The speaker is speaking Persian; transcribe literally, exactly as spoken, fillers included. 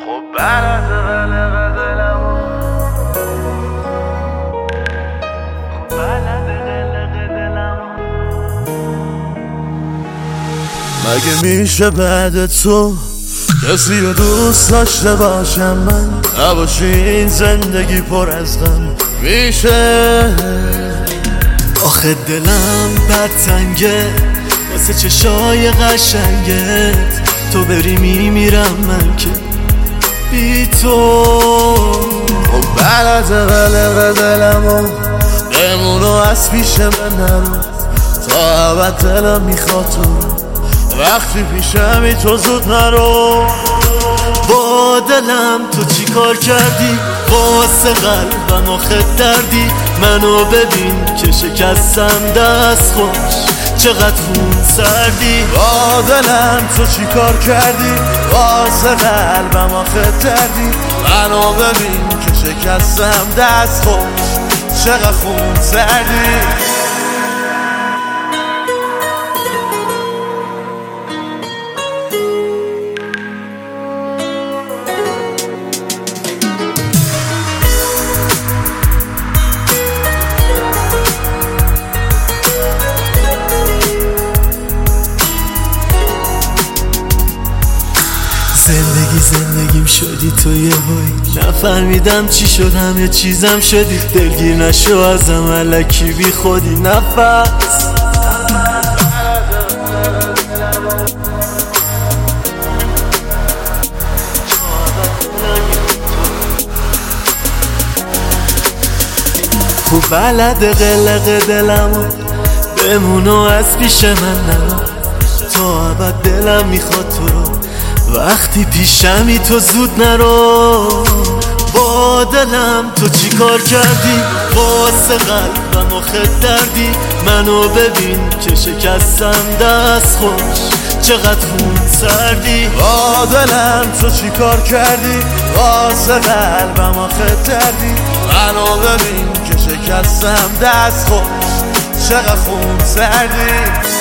خب بلد قلق دلمو خب بلد قلق دلمو مگه میشه بعد تو کسی رو دوست داشته باشم من نباشی این زندگی پر از غم میشه آخه دلم بد تنگه واسه چشای قشنگت تو بری میمیرم من که بی تو خب بلد قلق دلمو بمونو از پیش من نرو تا ابد دلم میخواد تو وقتی پیشمی تو زود نرو با دلم تو چی کار کردی واسه قلبم آخه دردی منو ببین که شکستم دست خوش چقدر خون سردی با دلم تو چی کار کردی واسه قلبم آخه دردی منو ببین که شکستم دست خوش چقدر خون سردی زندگی زندگیم شدی تو یه هایی نفهمیدم چی شد همه چیزم شدی دلگیر نشو ازم الکی بی خودی نفس خوب بلد قلق دلمو بمونو از پیش من نرو تا ابد دلم میخواد تو رو وقتی پیشمی تو زود نرو با دلم تو چی کار کردی واسه قلبم آخه دردی منو ببین که شکستم دست خوش چقدر خون سردی با دلم تو چی کار کردی واسه قلبم آخه دردی منو ببین که شکستم دست خوش چقدر خون سردی